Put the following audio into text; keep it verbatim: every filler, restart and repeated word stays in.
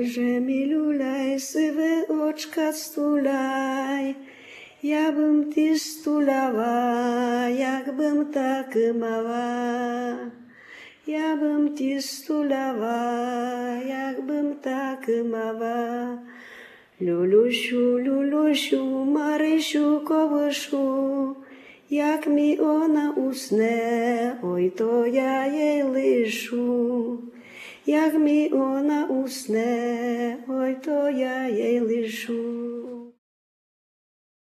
же мій люляй, сиве очка стуляй, я бим ти стулява, якбим так мала. Я бим ті стулява, якбим так мала. Люлюшу, люлюшу, Марищу, ковишу, як мі она усне, ой, то я їй лишу. Як мі она усне, ой, то я їй лишу.